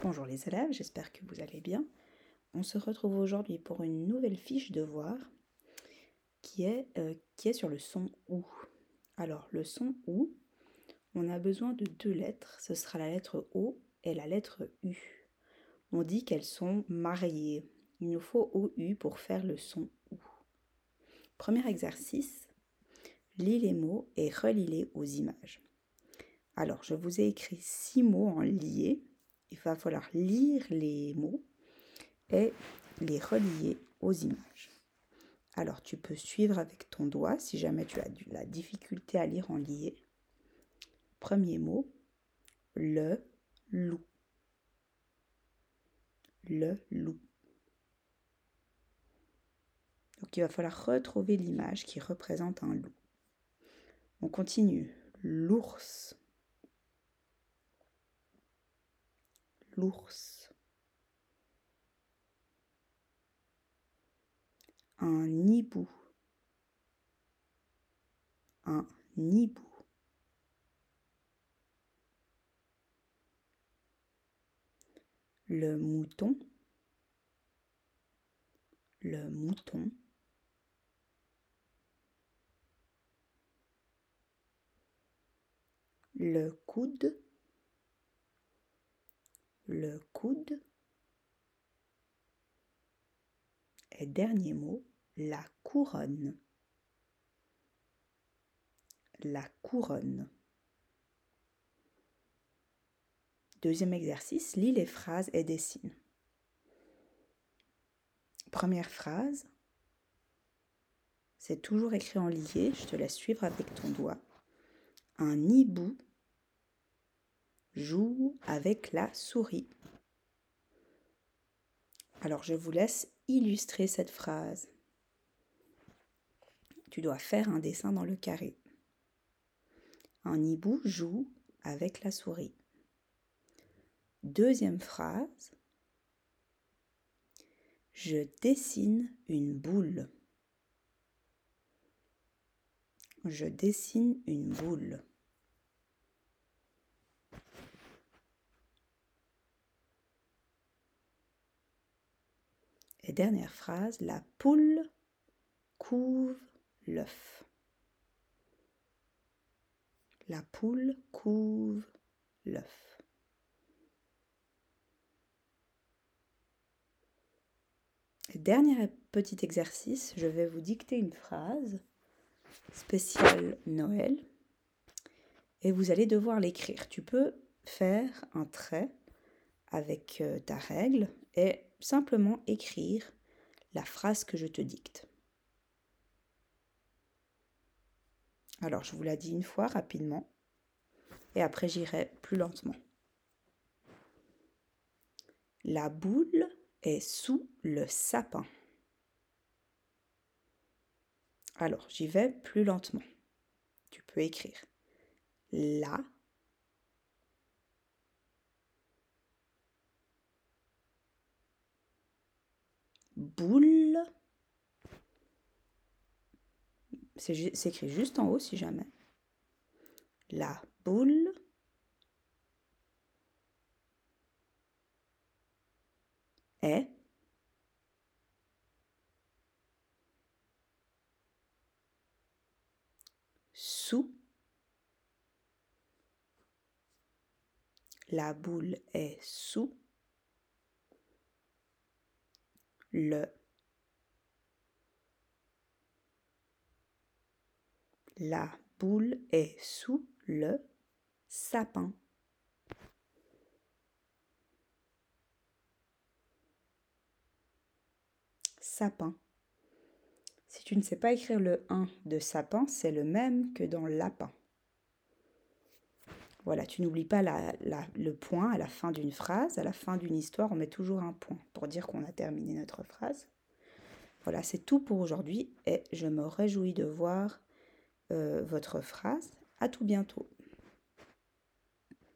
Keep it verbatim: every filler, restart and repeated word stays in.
Bonjour les élèves, j'espère que vous allez bien. On se retrouve aujourd'hui pour une nouvelle fiche devoir qui est, euh, qui est sur le son OU. Alors le son OU, on a besoin de deux lettres, ce sera la lettre O et la lettre U. On dit qu'elles sont mariées. Il nous faut O U pour faire le son OU. Premier exercice, lis les mots et relis-les aux images. Alors je vous ai écrit six mots en lié. Il va falloir lire les mots et les relier aux images. Alors tu peux suivre avec ton doigt si jamais tu as de la difficulté à lire en lié. Premier mot, le loup. Le loup. Donc il va falloir retrouver l'image qui représente un loup. On continue. L'ours. L'ours. Un hibou. Un hibou. Le mouton. Le mouton. Le coude. Le coude. Et dernier mot, la couronne. La couronne. Deuxième exercice, lis les phrases et dessine. Première phrase, c'est toujours écrit en lié, je te laisse suivre avec ton doigt. Un hibou joue avec la souris. Alors je vous laisse illustrer cette phrase. Tu dois faire un dessin dans le carré. Un hibou joue avec la souris. Deuxième phrase. Je dessine une boule. Je dessine une boule. Et dernière phrase, la poule couve l'œuf. La poule couve l'œuf. Dernier petit exercice, je vais vous dicter une phrase spéciale Noël et vous allez devoir l'écrire. Tu peux faire un trait avec ta règle et simplement écrire la phrase que je te dicte. Alors, je vous la dis une fois rapidement et après j'irai plus lentement. La boule est sous le sapin. Alors, j'y vais plus lentement. Tu peux écrire la boule. C'est écrit juste en haut si jamais. La boule est sous. La boule est sous le. La boule est sous le sapin. Sapin. Si tu ne sais pas écrire le un de sapin, c'est le même que dans lapin. Voilà, tu n'oublies pas la, la, le point à la fin d'une phrase. À la fin d'une histoire, on met toujours un point pour dire qu'on a terminé notre phrase. Voilà, c'est tout pour aujourd'hui et je me réjouis de voir euh, votre phrase. À tout bientôt.